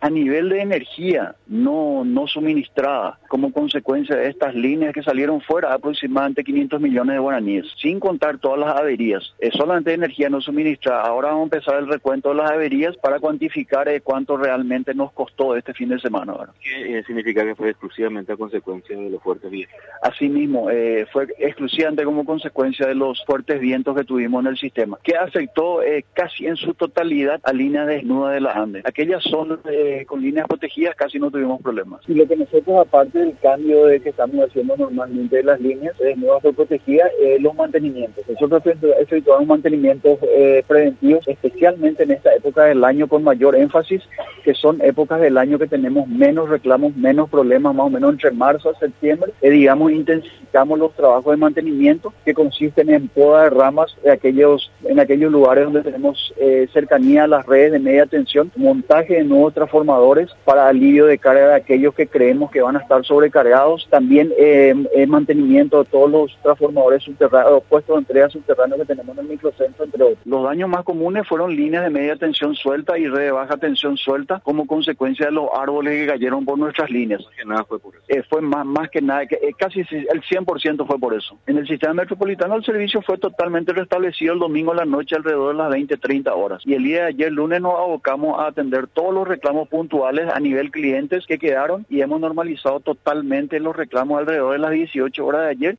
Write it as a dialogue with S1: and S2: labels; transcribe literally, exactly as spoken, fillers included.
S1: A nivel de energía no, no suministrada, como consecuencia de estas líneas que salieron fuera, aproximadamente quinientos millones de guaraníes, sin contar todas las averías. Es solamente energía no suministrada. Ahora vamos a empezar el recuento de las averías para cuantificar eh, cuánto realmente nos costó este fin de semana. ¿verdad?
S2: ¿Qué eh, significa que fue exclusivamente a consecuencia de los fuertes vientos?
S1: Asimismo, eh, fue exclusivamente como consecuencia de los fuertes vientos que tuvimos en el sistema, que afectó eh, casi en su totalidad a líneas desnudas de las Andes. Aquellas zonas eh, con líneas protegidas casi no tuvimos problemas. Y lo que nosotros, aparte del cambio de que estamos haciendo normalmente de las líneas desnudas o protegidas, es eh, los mantenimientos. Nosotros efectuamos mantenimientos eh, preventivos, especialmente en esta época del año con mayor énfasis, que son épocas del año que tenemos menos reclamos, menos problemas, más o menos entre marzo a septiembre, eh, digamos, intensificamos los trabajos de mantenimiento que consisten en poda de ramas de aquellos, en aquellos lugares donde tenemos eh, cercanía a las redes de media tensión, montaje de nuevos transformadores para alivio de carga de aquellos que creemos que van a estar sobrecargados, también eh, eh, mantenimiento de todos los transformadores subterráneos, puestos de entrega subterráneos que tenemos en el microcentro, entre otros. Los daños más comunes fueron líneas de media tensión suelta y red de baja tensión suelta como consecuencia de los árboles que cayeron por nuestras líneas.
S2: Más que nada fue por eso.
S1: Eh, fue más, más que nada, que, eh, casi el cien por ciento fue por eso. En el sistema metropolitano el servicio fue totalmente restablecido el domingo a la noche alrededor de las veinte, treinta horas. Y el día de ayer, lunes, nos abocamos a atender todos los reclamos puntuales a nivel clientes que quedaron y hemos normalizado totalmente los reclamos alrededor de las dieciocho horas de ayer